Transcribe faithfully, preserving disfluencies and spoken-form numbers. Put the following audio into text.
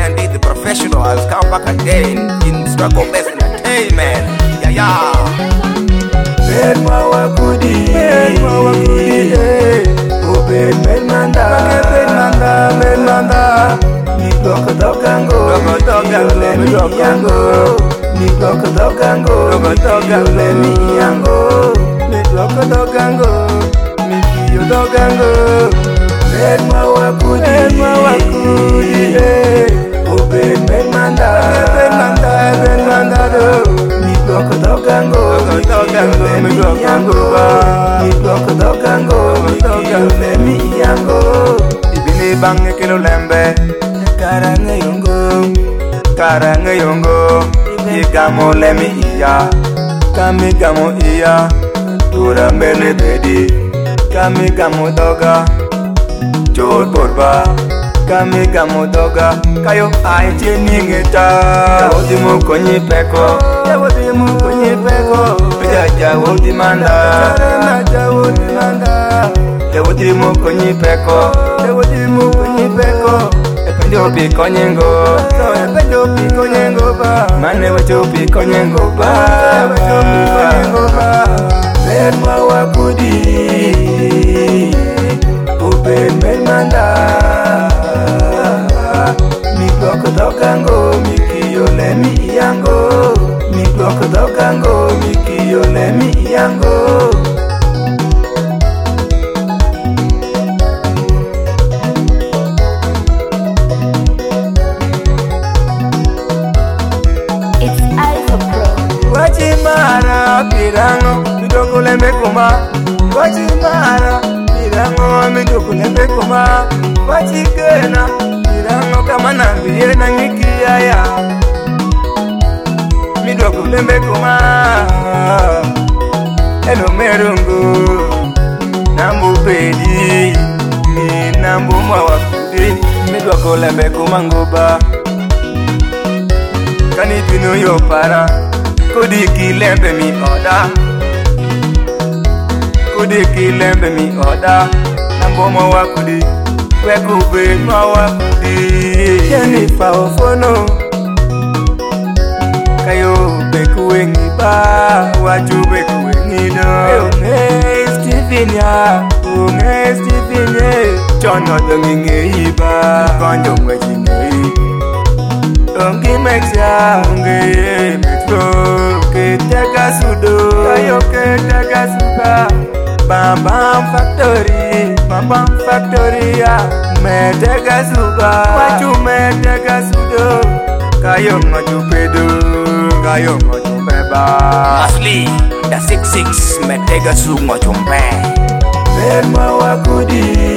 man, this the professional has come back again in Struggle Best Entertainment. Yeah, yeah. Ben Mawakudi, Ben Mawakudi, oh Ben Ben Manda, Ben Manda, Ben Manda. Mi doko dogango, doko dogango, mi dogango, mi doko dogango, doko dogango, mi yango, mi doko dogango, mi kiyo dogango. Ben Mawakudi, Ben Mawakudi, oh Ben Ben Manda, Ben Manda, Ben Manda do. Mi doko dogango, doko dogango, mi dogango, mi doko dogango, mi dogango, mi yango. Ibini bange kilo lembe. Karanga yongo, Karanga yongo, Igamo lemi iya, Kami gamo iya, Tura mele bedi, Kami gamo doga, Chor porba, Kami gamo doga, Kayo aiche ningeta, Jawodi mu konyi peko, Jawodi mu konyi peko, Beja jawodi manda, Jarena jawodi manda, Jawodi mu konyi peko, Jawodi mu konyi peko. Epenjo pi konyengo, epenjo pi konyengo ba, mane wacho pi konyengo ba, wacho pi konyengo ba. Ben Mawakudi, oh Ben Ben Manda. Mi doko dogango, mi kiyo le mi yango, mi doko dogango, mi kiyo le mi yango. Wachimara pirango midoko lembe kuma, Wachimara pirango midoko lembe kuma, Wachikena pirango kama nambiye na ngikia ya midoko lembe kuma. Eno merungu nambu pedi ni nambu Mawakudi midoko lembe kuma ngoba. Kani pino yo para Kudi kilembe mi oda, Kudi kilembe mi oda, Nambo Mawakudi, Weku Ben Mawakudi. Jennifer Ofono, Kayo beku wengi ba, Waju beku wengi no. Unge Stephen ya, Unge Stephen ye, Chono donginge iba, Konjo mwejinge. Ongi mexia, ongi metro, keteka sudo, kayo keteka suka. Bam Bam Factory, Bam Bam Factory ya, meteka suka. Wachu meteka sudo, kayo ngoju pedo, kayo ngoju beba. Asli, da six six meteka su ngoju pe. Ben Mawakudi.